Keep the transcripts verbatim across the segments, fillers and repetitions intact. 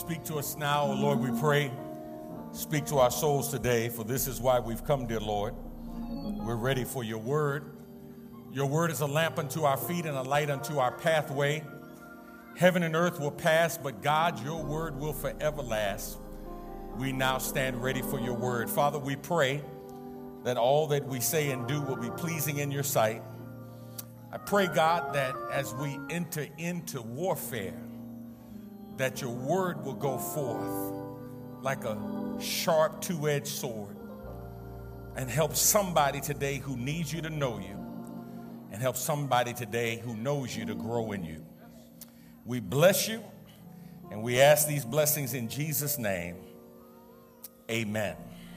Speak to us now, O Lord, we pray. Speak to our souls today, for this is why we've come, dear Lord. We're ready for your word. Your word is a lamp unto our feet and a light unto our pathway. Heaven and earth will pass, but God, your word will forever last. We now stand ready for your word. Father, we pray that all that we say and do will be pleasing in your sight. I pray, God, that as we enter into warfare, that your word will go forth like a sharp two-edged sword and help somebody today who needs you to know you and help somebody today who knows you to grow in you. We bless you and we ask these blessings in Jesus' name. Amen.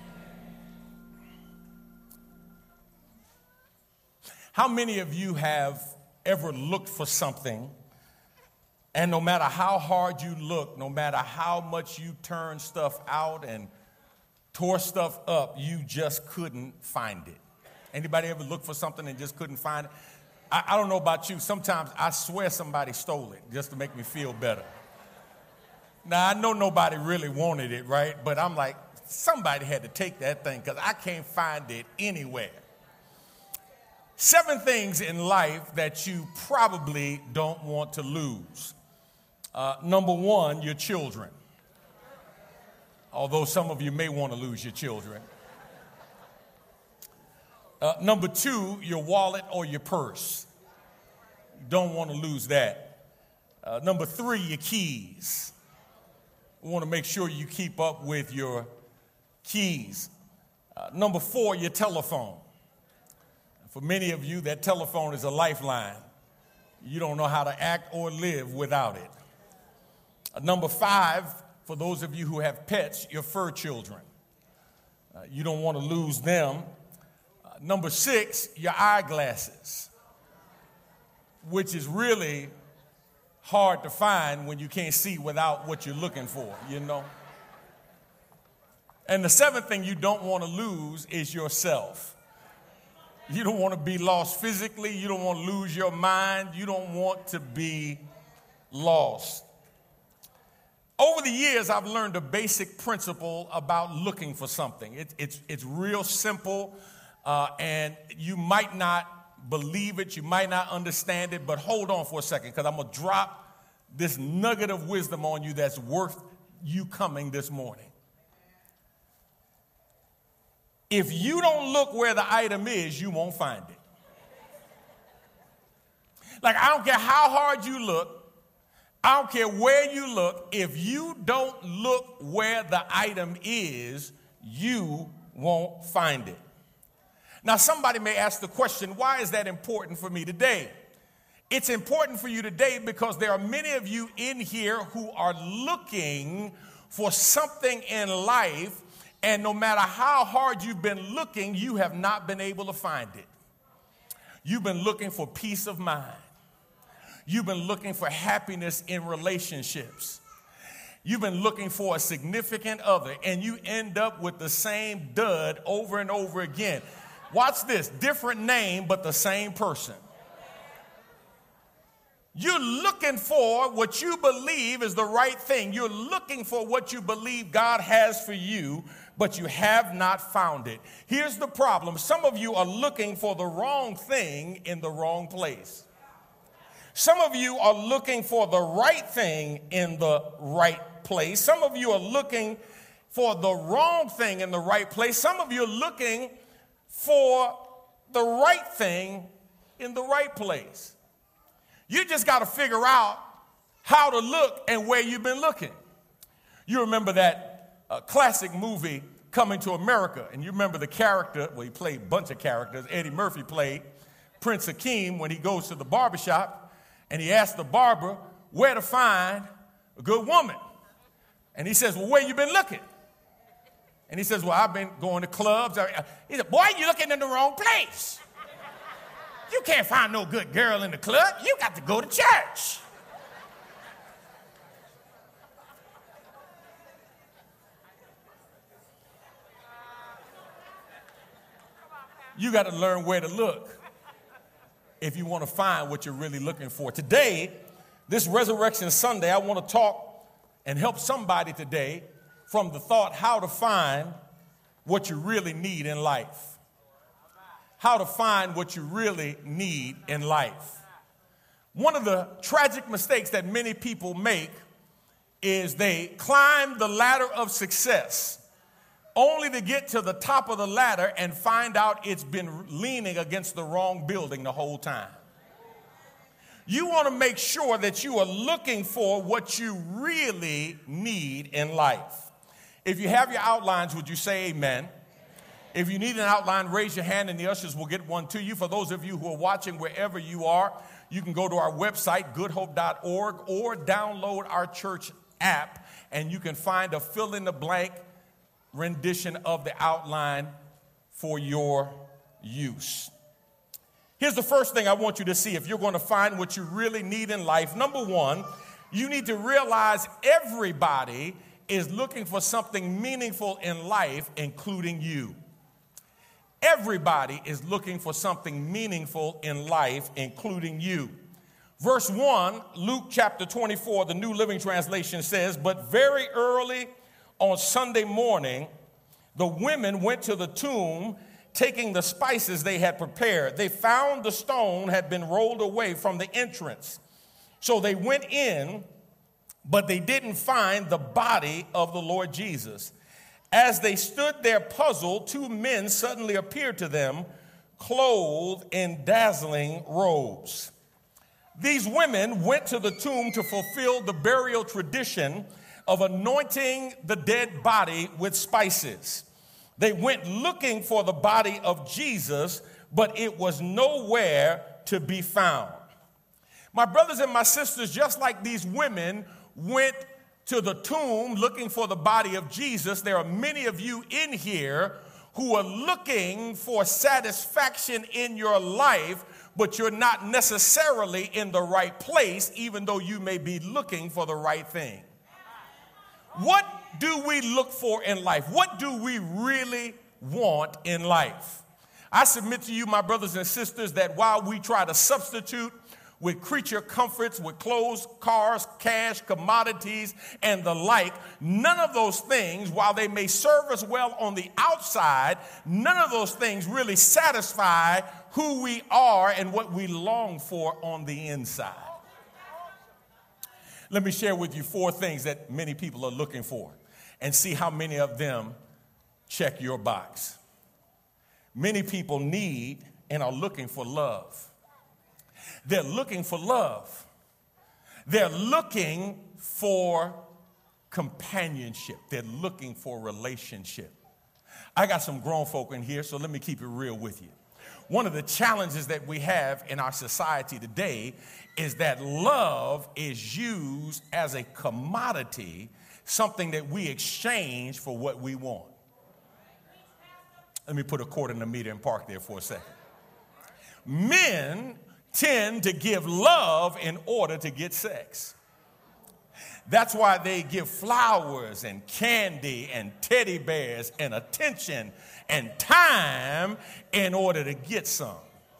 How many of you have ever looked for something, and no matter how hard you look, no matter how much you turn stuff out and tore stuff up, you just couldn't find it? Anybody ever look for something and just couldn't find it? I, I don't know about you. Sometimes I swear somebody stole it just to make me feel better. Now, I know nobody really wanted it, right? But I'm like, somebody had to take that thing because I can't find it anywhere. Seven things in life that you probably don't want to lose. Uh, number one, your children. Although some of you may want to lose your children. Uh, number two, your wallet or your purse. You don't want to lose that. Uh, number three, your keys. You want to make sure you keep up with your keys. Uh, number four, your telephone. For many of you, that telephone is a lifeline. You don't know how to act or live without it. Uh, number five, for those of you who have pets, your fur children. Uh, you don't want to lose them. Uh, number six, your eyeglasses, which is really hard to find when you can't see without what you're looking for, you know. And the seventh thing you don't want to lose is yourself. You don't want to be lost physically. You don't want to lose your mind. You don't want to be lost. Over the years, I've learned a basic principle about looking for something. It, it's, it's real simple, uh, and you might not believe it. You might not understand it, but hold on for a second, because I'm going to drop this nugget of wisdom on you that's worth you coming this morning. If you don't look where the item is, you won't find it. Like, I don't care how hard you look. I don't care where you look. If you don't look where the item is, you won't find it. Now, somebody may ask the question, why is that important for me today? It's important for you today because there are many of you in here who are looking for something in life, and no matter how hard you've been looking, you have not been able to find it. You've been looking for peace of mind. You've been looking for happiness in relationships. You've been looking for a significant other, and you end up with the same dud over and over again. Watch this, different name, but the same person. You're looking for what you believe is the right thing. You're looking for what you believe God has for you, but you have not found it. Here's the problem. Some of you are looking for the wrong thing in the wrong place. Some of you are looking for the right thing in the right place. Some of you are looking for the wrong thing in the right place. Some of you are looking for the right thing in the right place. You just got to figure out how to look and where you've been looking. You remember that uh, classic movie, Coming to America, and you remember the character, well, he played a bunch of characters. Eddie Murphy played Prince Akeem when he goes to the barbershop, and he asks the barber where to find a good woman. And he says, well, where you been looking? And he says, well, I've been going to clubs. He said, boy, you're looking in the wrong place. You can't find no good girl in the club. You got to go to church. You got to learn where to look if you want to find what you're really looking for. Today, this Resurrection Sunday, I want to talk and help somebody today from the thought how to find what you really need in life. How to find what you really need in life. One of the tragic mistakes that many people make is they climb the ladder of success only to get to the top of the ladder and find out it's been leaning against the wrong building the whole time. You want to make sure that you are looking for what you really need in life. If you have your outlines, would you say amen? If you need an outline, raise your hand and the ushers will get one to you. For those of you who are watching wherever you are, you can go to our website, good hope dot org, or download our church app, and you can find a fill-in-the-blank rendition of the outline for your use. Here's the first thing I want you to see if you're going to find what you really need in life. Number one, you need to realize everybody is looking for something meaningful in life, including you. Everybody is looking for something meaningful in life, including you. Verse one, Luke chapter twenty-four, the New Living Translation says, "But very early on Sunday morning, the women went to the tomb, taking the spices they had prepared. They found the stone had been rolled away from the entrance. So they went in, but they didn't find the body of the Lord Jesus. As they stood there puzzled, two men suddenly appeared to them, clothed in dazzling robes. These women went to the tomb to fulfill the burial tradition of anointing the dead body with spices. They went looking for the body of Jesus, but it was nowhere to be found." My brothers and my sisters, just like these women went to the tomb looking for the body of Jesus, there are many of you in here who are looking for satisfaction in your life, but you're not necessarily in the right place, even though you may be looking for the right thing. What do we look for in life? What do we really want in life? I submit to you, my brothers and sisters, that while we try to substitute with creature comforts, with clothes, cars, cash, commodities, and the like, none of those things, while they may serve us well on the outside, none of those things really satisfy who we are and what we long for on the inside. Let me share with you four things that many people are looking for and see how many of them check your box. Many people need and are looking for love. They're looking for love. They're looking for companionship. They're looking for relationship. I got some grown folk in here, so let me keep it real with you. One of the challenges that we have in our society today is that love is used as a commodity, something that we exchange for what we want. Let me put a quarter in the meter and park there for a second. Men tend to give love in order to get sex. That's why they give flowers and candy and teddy bears and attention and time in order to get some.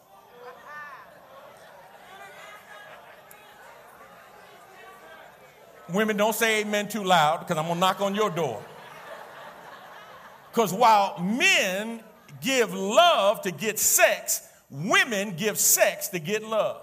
Women, don't say amen too loud because I'm going to knock on your door. Because while men give love to get sex, women give sex to get love.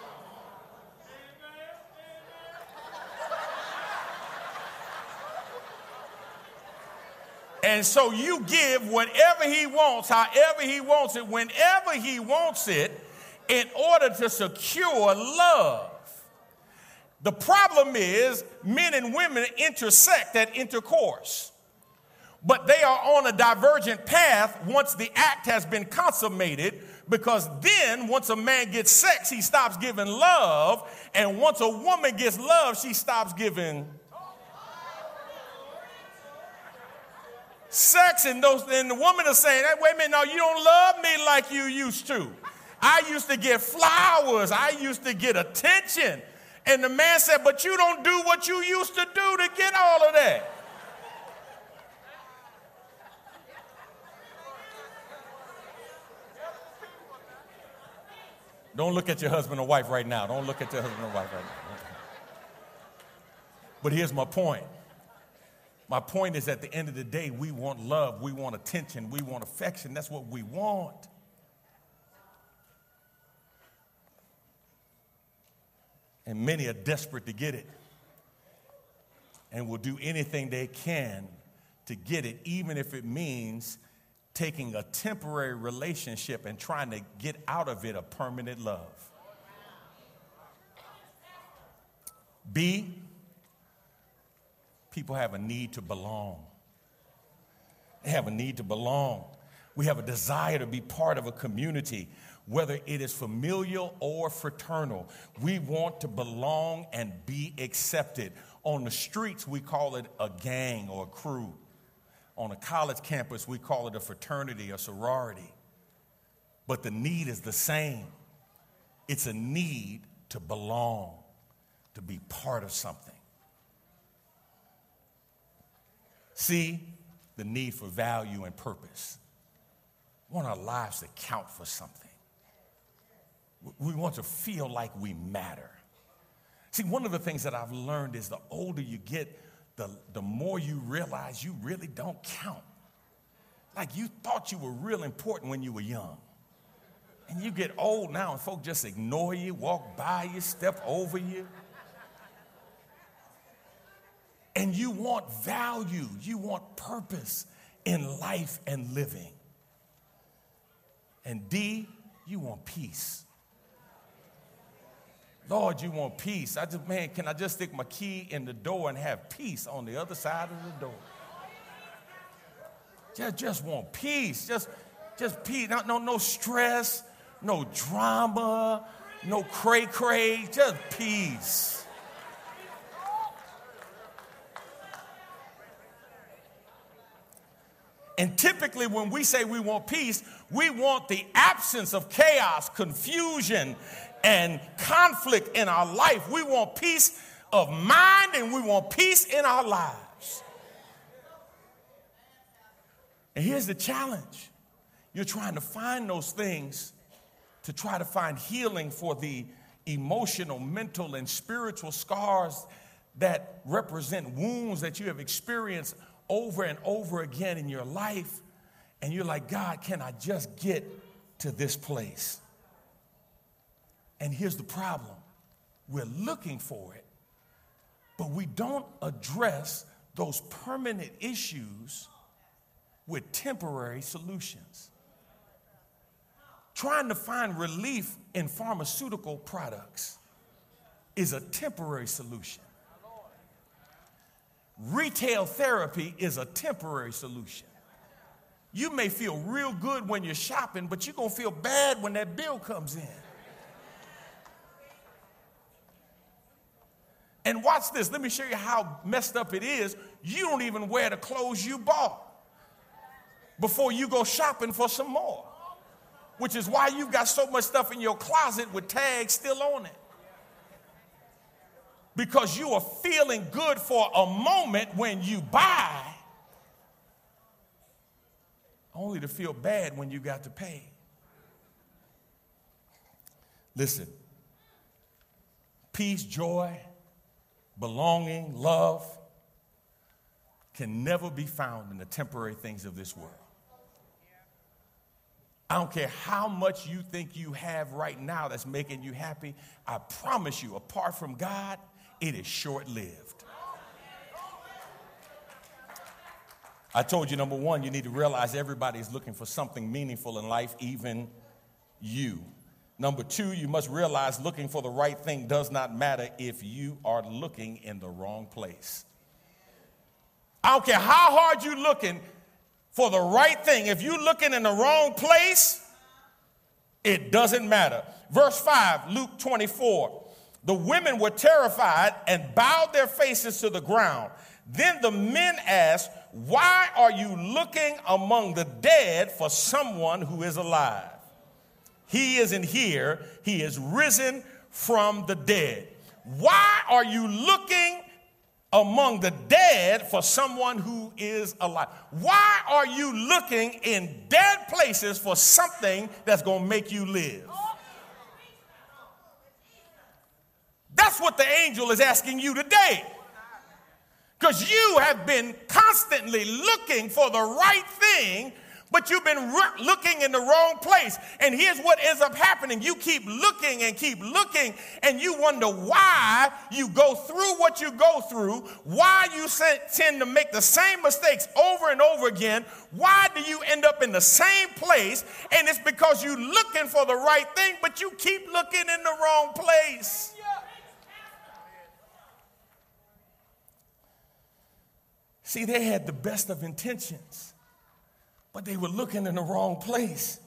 And so you give whatever he wants, however he wants it, whenever he wants it, in order to secure love. The problem is men and women intersect at intercourse, but they are on a divergent path once the act has been consummated, because then once a man gets sex, he stops giving love, and once a woman gets love, she stops giving sex. And those, and the woman is saying, hey, wait a minute, no, you don't love me like you used to. I used to get flowers. I used to get attention. And the man said, but you don't do what you used to do to get all of that. Don't look at your husband or wife right now. Don't look at your husband or wife right now. But here's my point. My point is, at the end of the day, we want love, we want attention, we want affection. That's what we want. And many are desperate to get it and will do anything they can to get it, even if it means taking a temporary relationship and trying to get out of it a permanent love. B, people have a need to belong. They have a need to belong. We have a desire to be part of a community, whether it is familial or fraternal. We want to belong and be accepted. On the streets, we call it a gang or a crew. On a college campus, we call it a fraternity or sorority. But the need is the same. It's a need to belong, to be part of something. See, the need for value and purpose. We want our lives to count for something. We want to feel like we matter. See, one of the things that I've learned is the older you get, the, the more you realize you really don't count. Like you thought you were real important when you were young. And you get old now and folk just ignore you, walk by you, step over you. And you want value, you want purpose in life and living. And D, you want peace. Lord, you want peace. I just, man, can I just stick my key in the door and have peace on the other side of the door? Just, just want peace. Just, just peace. No, no, no stress, no drama, no cray-cray, just peace. And typically when we say we want peace, we want the absence of chaos, confusion, and conflict in our life. We want peace of mind and we want peace in our lives. And here's the challenge. You're trying to find those things to try to find healing for the emotional, mental, and spiritual scars that represent wounds that you have experienced over and over again in your life. And you're like, God, can I just get to this place? And here's the problem. We're looking for it, but we don't address those permanent issues with temporary solutions. Trying to find relief in pharmaceutical products is a temporary solution. Retail therapy is a temporary solution. You may feel real good when you're shopping, but you're going to feel bad when that bill comes in. And watch this. Let me show you how messed up it is. You don't even wear the clothes you bought before you go shopping for some more, which is why you've got so much stuff in your closet with tags still on it. Because you are feeling good for a moment when you buy, only to feel bad when you got to pay. Listen, peace, joy, belonging, love can never be found in the temporary things of this world. I don't care how much you think you have right now that's making you happy. I promise you, apart from God, it is short-lived. I told you, number one, you need to realize everybody is looking for something meaningful in life, even you. Number two, you must realize looking for the right thing does not matter if you are looking in the wrong place. I don't care how hard you're looking for the right thing. If you're looking in the wrong place, it doesn't matter. Verse five, Luke twenty-four. The women were terrified and bowed their faces to the ground. Then the men asked, "Why are you looking among the dead for someone who is alive? He isn't here. He is risen from the dead." Why are you looking among the dead for someone who is alive? Why are you looking in dead places for something that's going to make you live? That's what the angel is asking you today. Because you have been constantly looking for the right thing, but you've been re- looking in the wrong place. And here's what ends up happening. You keep looking and keep looking, and you wonder why you go through what you go through, why you se- tend to make the same mistakes over and over again. Why do you end up in the same place? And it's because you're looking for the right thing, but you keep looking in the wrong place. See, they had the best of intentions, but they were looking in the wrong place.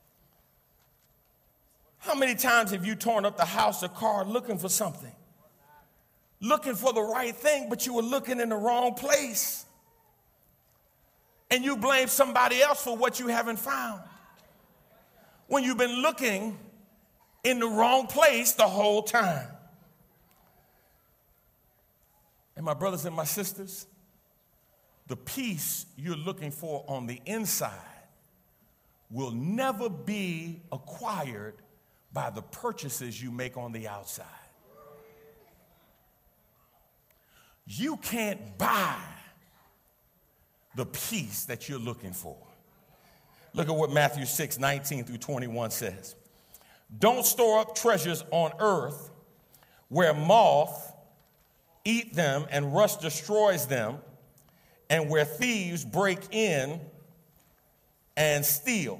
How many times have you torn up the house or car looking for something? Looking for the right thing, but you were looking in the wrong place. And you blame somebody else for what you haven't found, when you've been looking in the wrong place the whole time. And my brothers and my sisters, the peace you're looking for on the inside will never be acquired by the purchases you make on the outside. You can't buy the peace that you're looking for. Look at what Matthew six, nineteen through twenty-one says. Don't store up treasures on earth where moth eat them and rust destroys them, and where thieves break in and steal.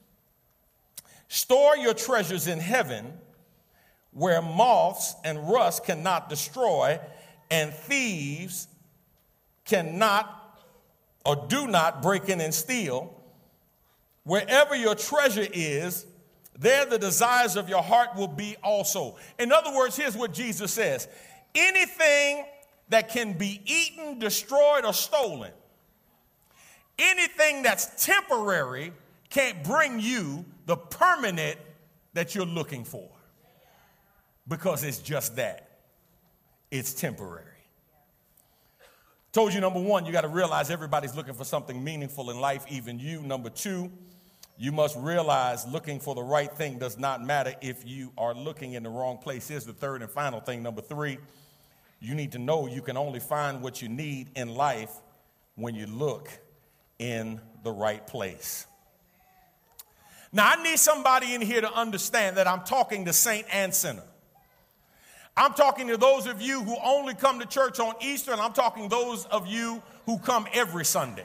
Store your treasures in heaven, where moths and rust cannot destroy, and thieves cannot or do not break in and steal. Wherever your treasure is, there the desires of your heart will be also. In other words, here's what Jesus says. Anything that can be eaten, destroyed, or stolen, anything that's temporary can't bring you the permanent that you're looking for, because it's just that. It's temporary. Told you, number one, you got to realize everybody's looking for something meaningful in life, even you. Number two, you must realize looking for the right thing does not matter if you are looking in the wrong place. Here's the third and final thing. Number three, you need to know you can only find what you need in life when you look in the right place. Now, I need somebody in here to understand that I'm talking to saint and sinner. I'm talking to those of you who only come to church on Easter, and I'm talking those of you who come every Sunday.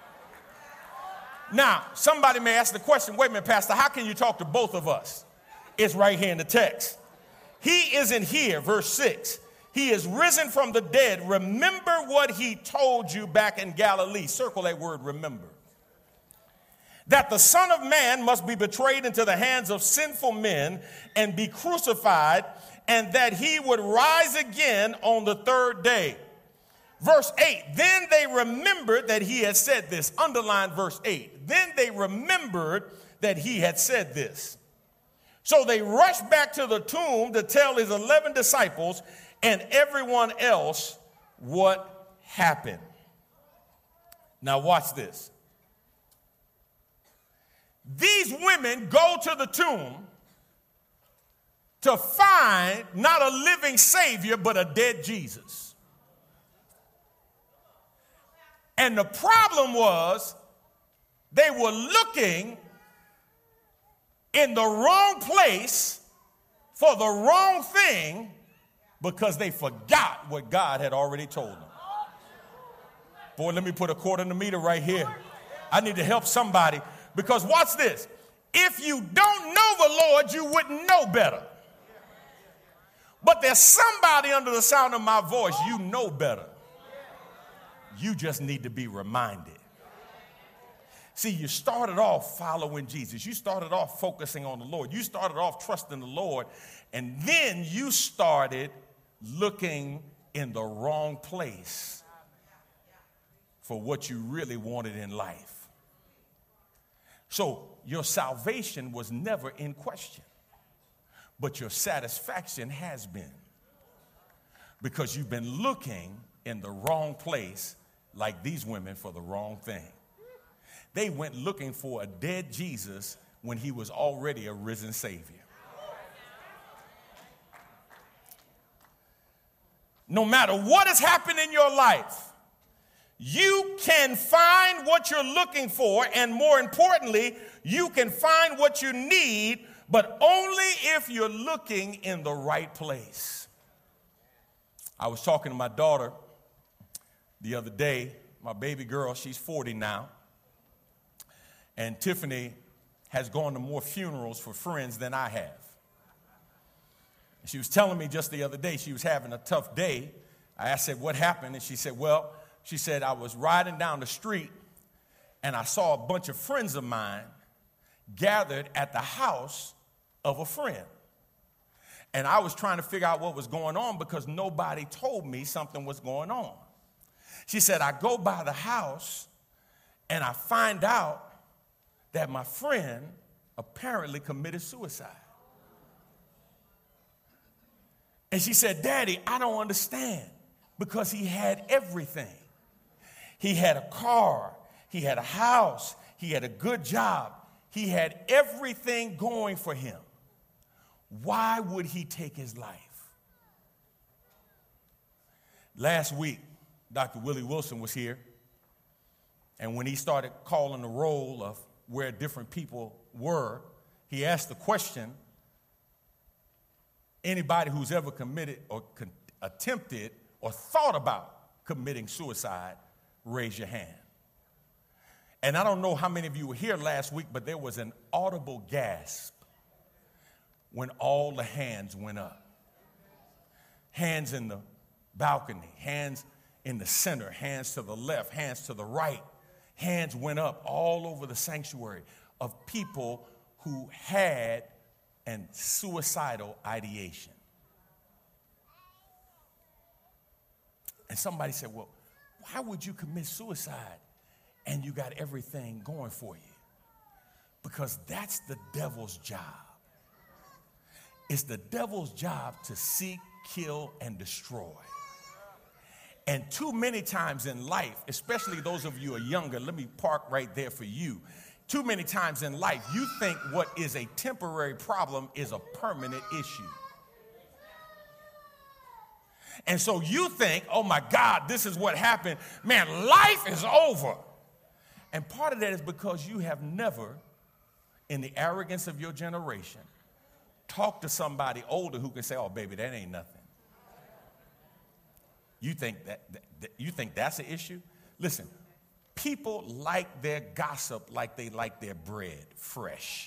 Now, somebody may ask the question, wait a minute, Pastor, how can you talk to both of us? It's right here in the text. He isn't here, verse six. He is risen from the dead. Remember what he told you back in Galilee. Circle that word, remember. That the Son of Man must be betrayed into the hands of sinful men and be crucified, and that he would rise again on the third day. Verse eight, then they remembered that he had said this. Underline verse eight. Then they remembered that he had said this. So they rushed back to the tomb to tell his eleven disciples and everyone else what happened. Now watch this. These women go to the tomb to find not a living Savior, but a dead Jesus. And the problem was they were looking in the wrong place for the wrong thing, because they forgot what God had already told them. Boy, let me put a quarter in the meter right here. I need to help somebody, because watch this. If you don't know the Lord, you wouldn't know better. But there's somebody under the sound of my voice, you know better. You just need to be reminded. See, you started off following Jesus. You started off focusing on the Lord. You started off trusting the Lord. And then you started looking in the wrong place for what you really wanted in life. So your salvation was never in question, but your satisfaction has been, because you've been looking in the wrong place, like these women, for the wrong thing. They went looking for a dead Jesus when he was already a risen Savior. No matter what has happened in your life, You can find what you're looking for, and more importantly, you can find what you need, but only if you're looking in the right place. I was talking to my daughter the other day, my baby girl, she's forty now, and Tiffany has gone to more funerals for friends than I have. She was telling me just the other day she was having a tough day. I said, what happened? And she said, well, she said, I was riding down the street and I saw a bunch of friends of mine gathered at the house of a friend. And I was trying to figure out what was going on because nobody told me something was going on. She said, I go by the house and I find out that my friend apparently committed suicide. And she said, Daddy, I don't understand, because he had everything. He had a car, he had a house, he had a good job, he had everything going for him. Why would he take his life? Last week, Doctor Willie Wilson was here, and when he started calling the roll of where different people were, he asked the question, anybody who's ever committed or con- attempted or thought about committing suicide, raise your hand. And I don't know how many of you were here last week, but there was an audible gasp when all the hands went up. Hands in the balcony, hands in the center, hands to the left, hands to the right. Hands went up all over the sanctuary of people who had an suicidal ideation. And somebody said, well, why would you commit suicide and you got everything going for you? Because that's the devil's job. It's the devil's job to seek, kill, and destroy. And too many times in life, especially those of you who are younger, let me park right there for you. Too many times in life, you think what is a temporary problem is a permanent issue. And so you think, oh my God, this is what happened. Man, life is over. And part of that is because you have never, in the arrogance of your generation, talked to somebody older who can say, oh baby, that ain't nothing. You think that, that you think that's an issue? Listen, people like their gossip like they like their bread fresh.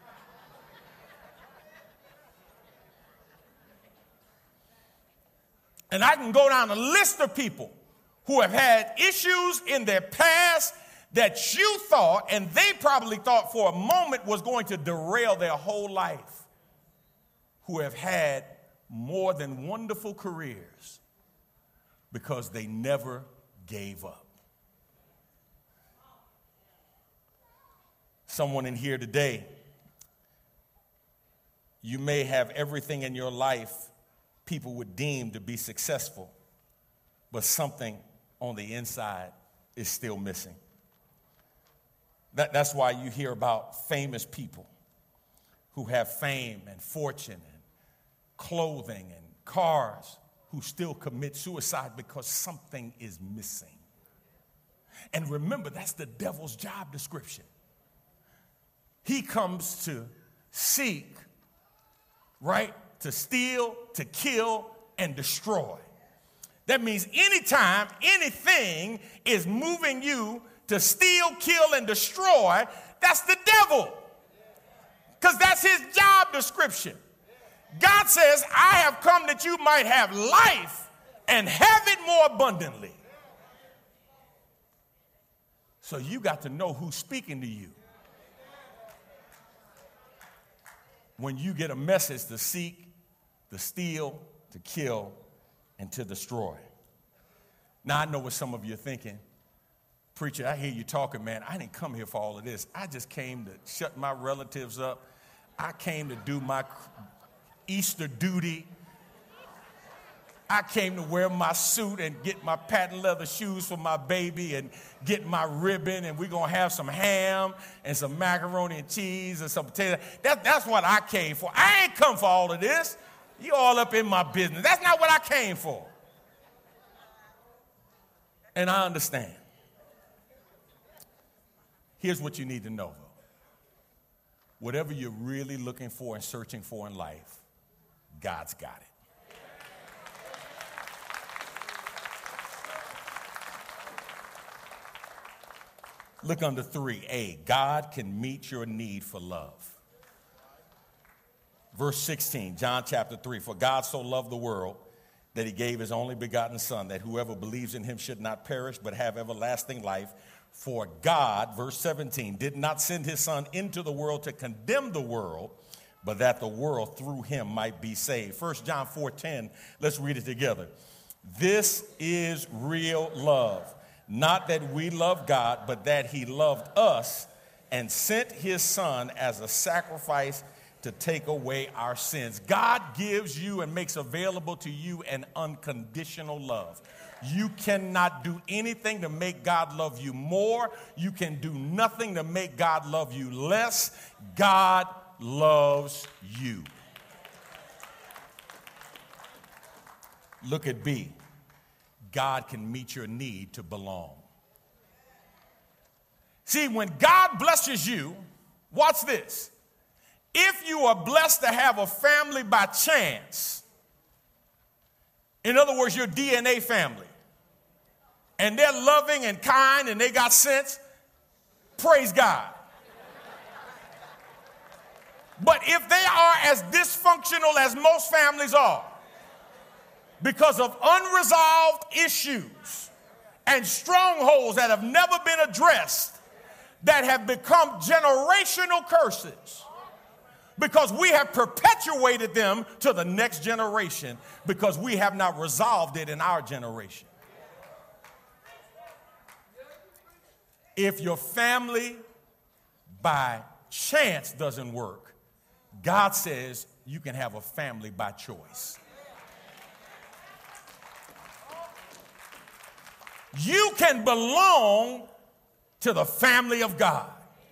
And I can go down a list of people who have had issues in their past that you thought, and they probably thought for a moment was going to derail their whole life, who have had more than wonderful careers because they never gave up. Someone in here today, you may have everything in your life people would deem to be successful, but something on the inside is still missing. That, that's why you hear about famous people who have fame and fortune and clothing and cars who still commit suicide because something is missing. And remember, that's the devil's job description. He comes to seek, right? To steal, to kill, and destroy. That means anytime anything is moving you to steal, kill, and destroy, that's the devil. Because that's his job description. God says, I have come that you might have life and have it more abundantly. So you got to know who's speaking to you. When you get a message to seek, to steal, to kill, and to destroy. Now, I know what some of you are thinking. Preacher, I hear you talking, man. I didn't come here for all of this. I just came to shut my relatives up. I came to do my Easter duty. I came to wear my suit and get my patent leather shoes for my baby and get my ribbon, and we're going to have some ham and some macaroni and cheese and some potato. That, that's what I came for. I ain't come for all of this. You all up in my business. That's not what I came for. And I understand. Here's what you need to know, though. Whatever you're really looking for and searching for in life, God's got it. Look under three A. God can meet your need for love. Verse sixteen, John chapter three. For God so loved the world that he gave his only begotten Son, that whoever believes in him should not perish but have everlasting life. For God, verse seventeen, did not send his Son into the world to condemn the world, but that the world through him might be saved. First John four ten, let's read it together. This is real love. Not that we love God, but that he loved us and sent his Son as a sacrifice to take away our sins. God gives you and makes available to you an unconditional love. You cannot do anything to make God love you more. You can do nothing to make God love you less. God loves you. Look at B. God can meet your need to belong. See, when God blesses you, watch this. If you are blessed to have a family by chance, in other words, your D N A family, and they're loving and kind and they got sense, praise God. But if they are as dysfunctional as most families are, because of unresolved issues and strongholds that have never been addressed, that have become generational curses, because we have perpetuated them to the next generation because we have not resolved it in our generation. If your family by chance doesn't work, God says you can have a family by choice. You can belong to the family of God.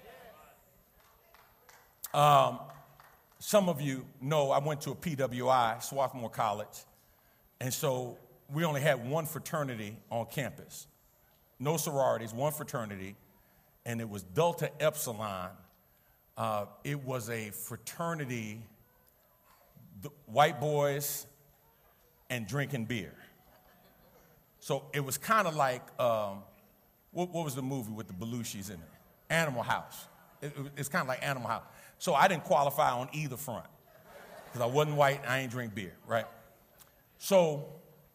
Um, some of you know I went to a P W I, Swarthmore College, and so we only had one fraternity on campus. No sororities, one fraternity, and it was Delta Epsilon. Uh, it was a fraternity, the white boys and drinking beer. So it was kind of like, um, what, what was the movie with the Belushis in it? Animal House. It, it, it's kind of like Animal House. So I didn't qualify on either front because I wasn't white and I ain't drink beer, right? So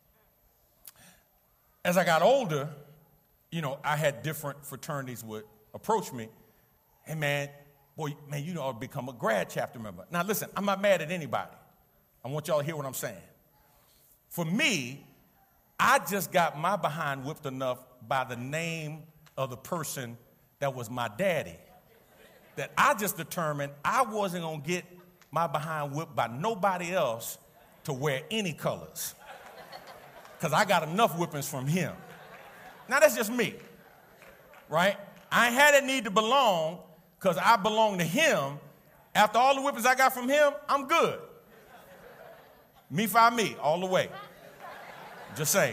as I got older, you know, I had different fraternities would approach me. Hey, man, boy, man, you ought to become a grad chapter member. Now, listen, I'm not mad at anybody. I want y'all to hear what I'm saying. For me, I just got my behind whipped enough by the name of the person that was my daddy that I just determined I wasn't going to get my behind whipped by nobody else to wear any colors because I got enough whippings from him. Now, that's just me, right? I had a need to belong because I belong to him. After all the whippings I got from him, I'm good. Me fi me, all the way. Just saying.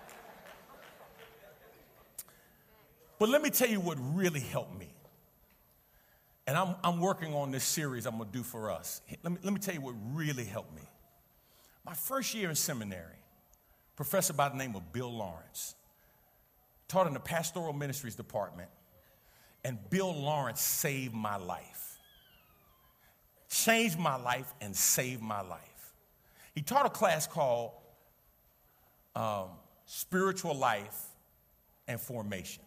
But let me tell you what really helped me. And I'm, I'm working on this series I'm going to do for us. Let me, let me tell you what really helped me. My first year in seminary, a professor by the name of Bill Lawrence taught in the pastoral ministries department, and Bill Lawrence saved my life. Changed my life and saved my life. He taught a class called um, Spiritual Life and Formation.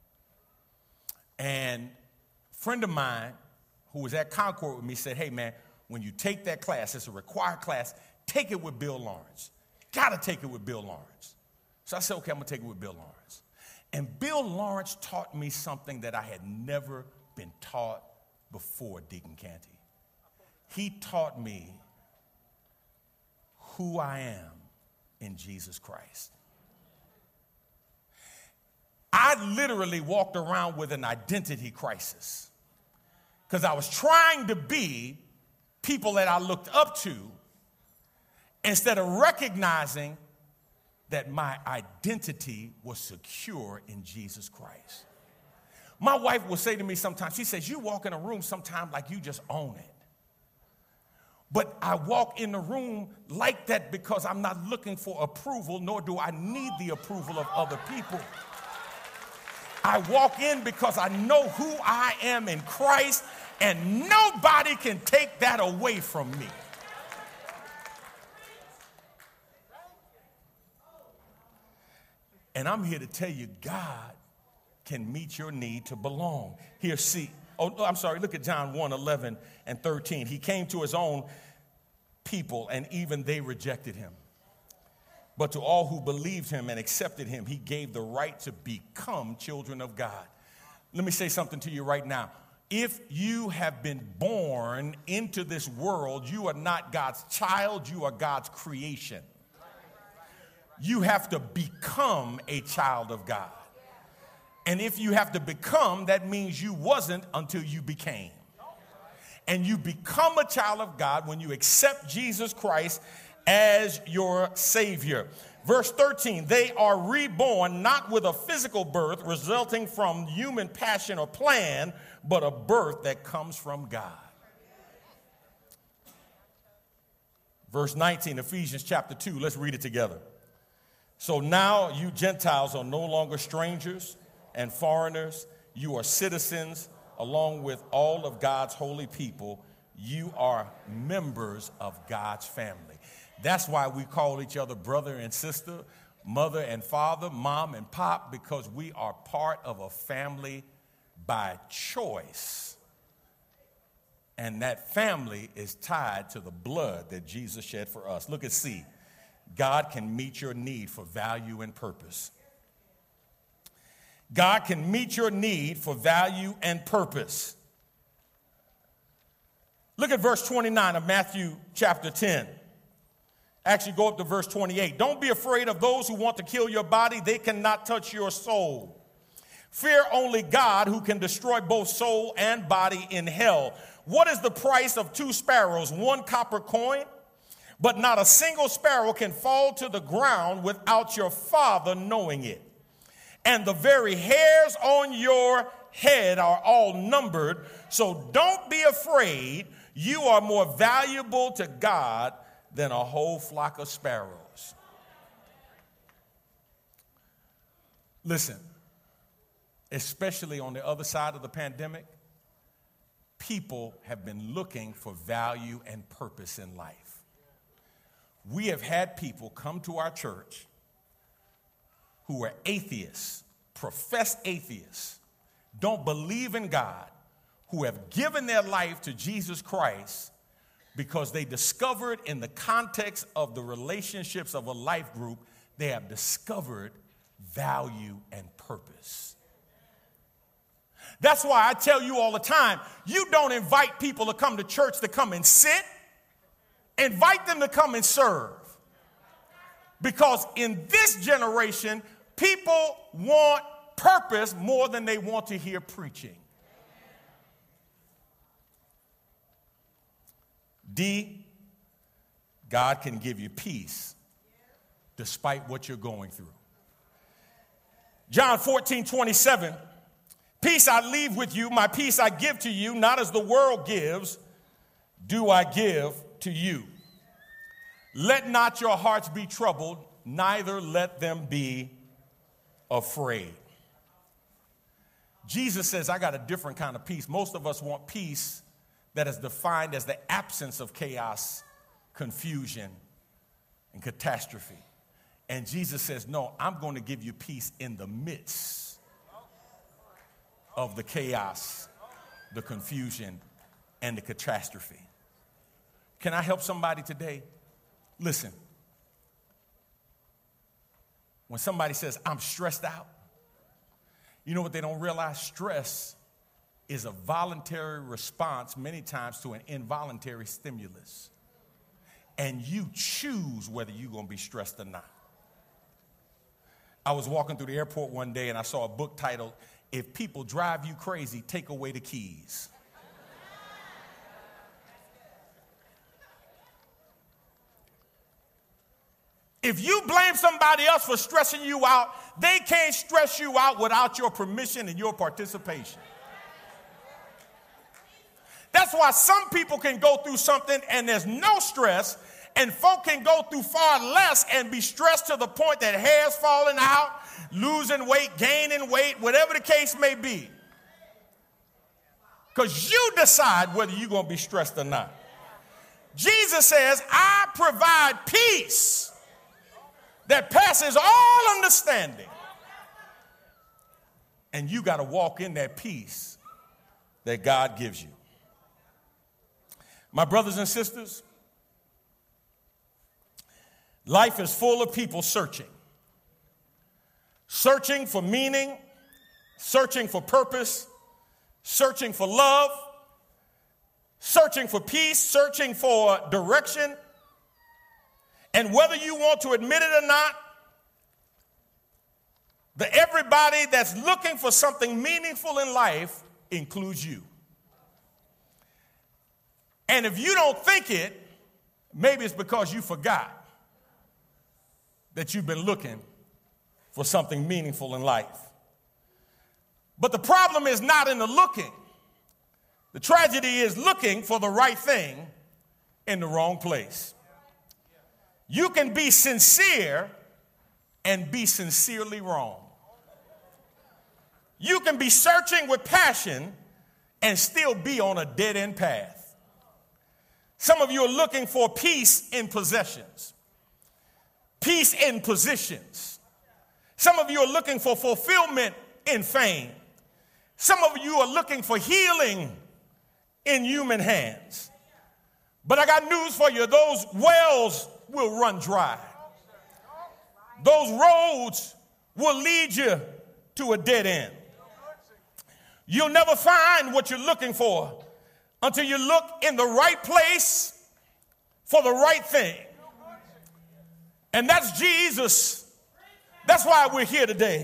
And a friend of mine who was at Concord with me said, hey, man, when you take that class, it's a required class, take it with Bill Lawrence. Got to take it with Bill Lawrence. So I said, okay, I'm going to take it with Bill Lawrence. And Bill Lawrence taught me something that I had never been taught before, Deacon Canty. He taught me who I am in Jesus Christ. I literally walked around with an identity crisis because I was trying to be people that I looked up to instead of recognizing that my identity was secure in Jesus Christ. My wife will say to me sometimes, she says, you walk in a room sometimes like you just own it. But I walk in the room like that because I'm not looking for approval, nor do I need the approval of other people. I walk in because I know who I am in Christ, and nobody can take that away from me. And I'm here to tell you, God can meet your need to belong. Here, see, oh, I'm sorry, look at John one, eleven and thirteen. He came to his own people, and even they rejected him. But to all who believed him and accepted him, he gave the right to become children of God. Let me say something to you right now. If you have been born into this world, you are not God's child, you are God's creation. You have to become a child of God. And if you have to become, that means you wasn't until you became. And you become a child of God when you accept Jesus Christ as your Savior. Verse thirteen, they are reborn not with a physical birth resulting from human passion or plan, but a birth that comes from God. Verse nineteen, Ephesians chapter two, let's read it together. So now you Gentiles are no longer strangers and foreigners. You are citizens along with all of God's holy people. You are members of God's family. That's why we call each other brother and sister, mother and father, mom and pop, because we are part of a family by choice. And that family is tied to the blood that Jesus shed for us. Look at C. God can meet your need for value and purpose. God can meet your need for value and purpose. Look at verse twenty-nine of Matthew chapter ten. Actually, go up to verse twenty-eight. Don't be afraid of those who want to kill your body. They cannot touch your soul. Fear only God, who can destroy both soul and body in hell. What is the price of two sparrows? One copper coin? But not a single sparrow can fall to the ground without your Father knowing it. And the very hairs on your head are all numbered. So don't be afraid. You are more valuable to God than a whole flock of sparrows. Listen, especially on the other side of the pandemic, people have been looking for value and purpose in life. We have had people come to our church who are atheists, professed atheists, don't believe in God, who have given their life to Jesus Christ because they discovered in the context of the relationships of a life group, they have discovered value and purpose. That's why I tell you all the time, you don't invite people to come to church to come and sit. Invite them to come and serve. Because in this generation, people want purpose more than they want to hear preaching. D, God can give you peace despite what you're going through. John fourteen twenty-seven, peace I leave with you, my peace I give to you, not as the world gives, do I give to you. Let not your hearts be troubled, neither let them be afraid. Jesus says, I got a different kind of peace. Most of us want peace that is defined as the absence of chaos, confusion, and catastrophe. And Jesus says, no, I'm going to give you peace in the midst of the chaos, the confusion, and the catastrophe. Can I help somebody today? Listen, when somebody says, I'm stressed out, you know what they don't realize? Stress is a voluntary response many times to an involuntary stimulus. And you choose whether you're going to be stressed or not. I was walking through the airport one day and I saw a book titled, If People Drive You Crazy, Take Away the Keys. If you blame somebody else for stressing you out, they can't stress you out without your permission and your participation. That's why some people can go through something and there's no stress, and folk can go through far less and be stressed to the point that hair's falling out, losing weight, gaining weight, whatever the case may be. Because you decide whether you're going to be stressed or not. Jesus says, I provide peace that passes all understanding. And you got to walk in that peace that God gives you. My brothers and sisters, life is full of people searching. Searching for meaning, searching for purpose, searching for love, searching for peace, searching for direction. And whether you want to admit it or not, the everybody that's looking for something meaningful in life includes you. And if you don't think it, maybe it's because you forgot that you've been looking for something meaningful in life. But the problem is not in the looking. The tragedy is looking for the right thing in the wrong place. You can be sincere and be sincerely wrong. You can be searching with passion and still be on a dead-end path. Some of you are looking for peace in possessions, peace in positions. Some of you are looking for fulfillment in fame. Some of you are looking for healing in human hands. But I got news for you. Those wells will run dry. Those roads will lead you to a dead end. You'll never find what you're looking for until you look in the right place for the right thing. And that's Jesus. That's why we're here today.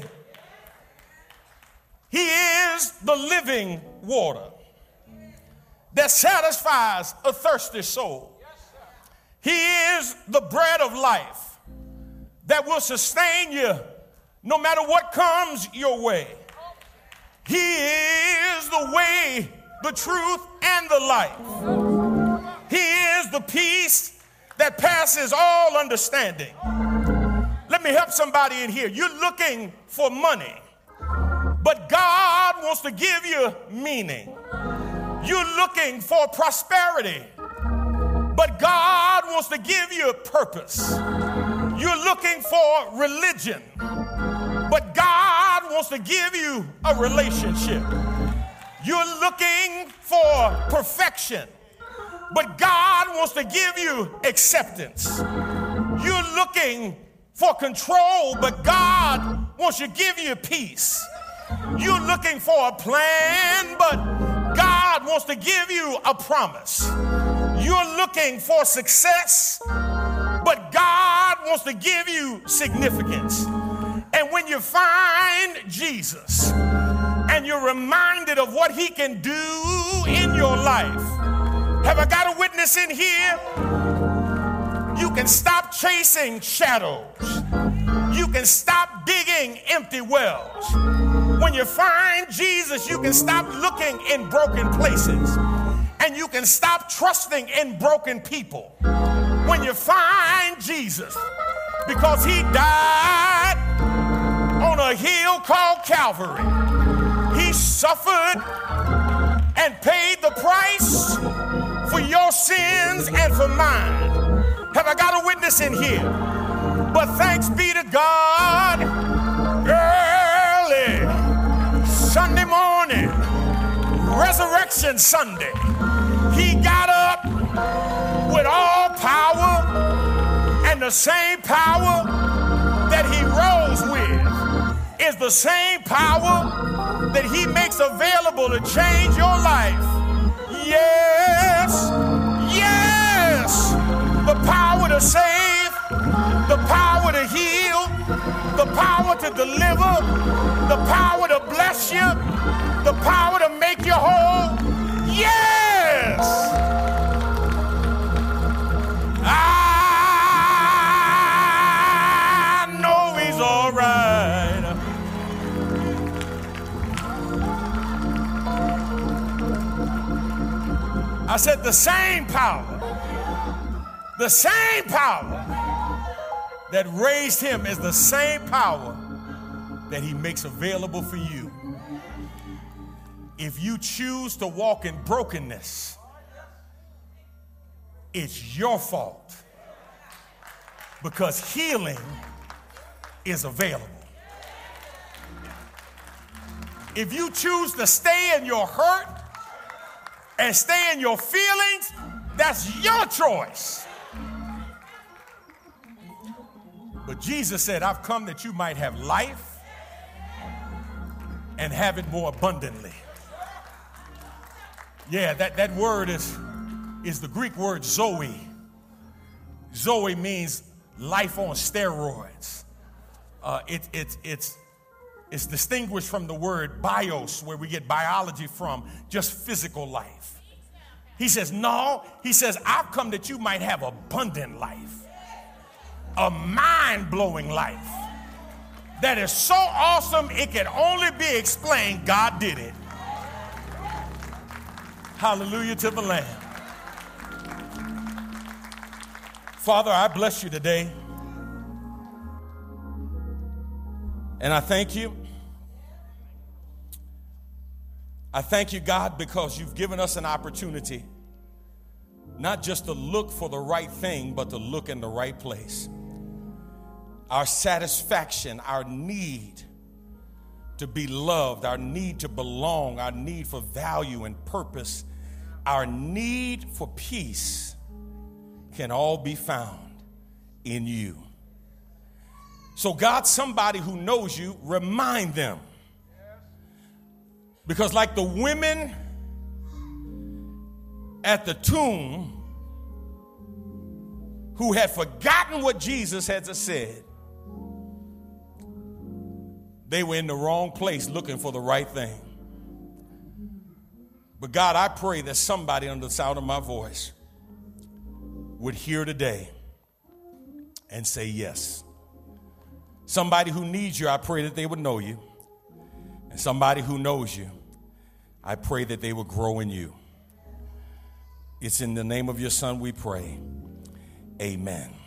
He is the living water that satisfies a thirsty soul. He is the bread of life that will sustain you no matter what comes your way. He is the way, the truth, and the life. He is the peace that passes all understanding. Let me help somebody in here. You're looking for money, but God wants to give you meaning. You're looking for prosperity, but God wants to give you purpose. You're looking for religion, but God wants to give you a relationship. You're looking for perfection, but God wants to give you acceptance. You're looking for control, but God wants to give you peace. You're looking for a plan, but God wants to give you a promise. You're looking for success, but God wants to give you significance. And when you find Jesus and you're reminded of what he can do in your life, have I got a witness in here? You can stop chasing shadows. You can stop digging empty wells. When you find Jesus, you can stop looking in broken places. And you can stop trusting in broken people. When you find Jesus, because he died on a hill called Calvary. He suffered and paid the price for your sins and for mine. Have I got a witness in here? But thanks be to God, early Sunday morning, Resurrection Sunday, he got up with all power, and the same power that he rose with is the same power that he makes available to change your life. Yes, yes, the power to save, the power to heal, the power to deliver, the power to bless you, the power to make you whole. Yes! I I said the same power, the same power that raised him is the same power that he makes available for you. If you choose to walk in brokenness, it's your fault, because healing is available. If you choose to stay in your hurt and stay in your feelings, that's your choice. But Jesus said, I've come that you might have life and have it more abundantly. Yeah, that, that word is, is the Greek word Zoe. Zoe means life on steroids. Uh, it, it, it's, it's distinguished from the word bios, where we get biology from, just physical life. He says, no, he says, I've come that you might have abundant life, a mind-blowing life that is so awesome it can only be explained God did it. Hallelujah to the Lamb. Father, I bless you today. And I thank you. I thank you, God, because you've given us an opportunity not just to look for the right thing, but to look in the right place. Our satisfaction, our need to be loved, our need to belong, our need for value and purpose, our need for peace can all be found in you. So God, somebody who knows you, remind them. Because like the women at the tomb who had forgotten what Jesus had said, they were in the wrong place looking for the right thing. But God, I pray that somebody under the sound of my voice would hear today and say yes. Somebody who needs you, I pray that they would know you. And somebody who knows you, I pray that they will grow in you. It's in the name of your Son we pray. Amen.